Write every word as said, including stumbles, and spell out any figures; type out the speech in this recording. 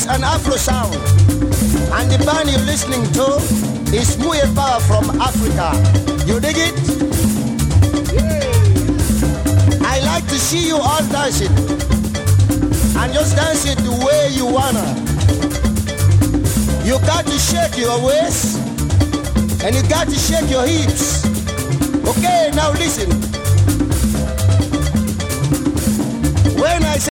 is an Afro sound, and the band you're listening to is Muye Power from Africa. You dig it? I like to see you all dancing, and just dance it the way you wanna. You got to shake your waist, and you got to shake your hips. Okay, now listen. When I say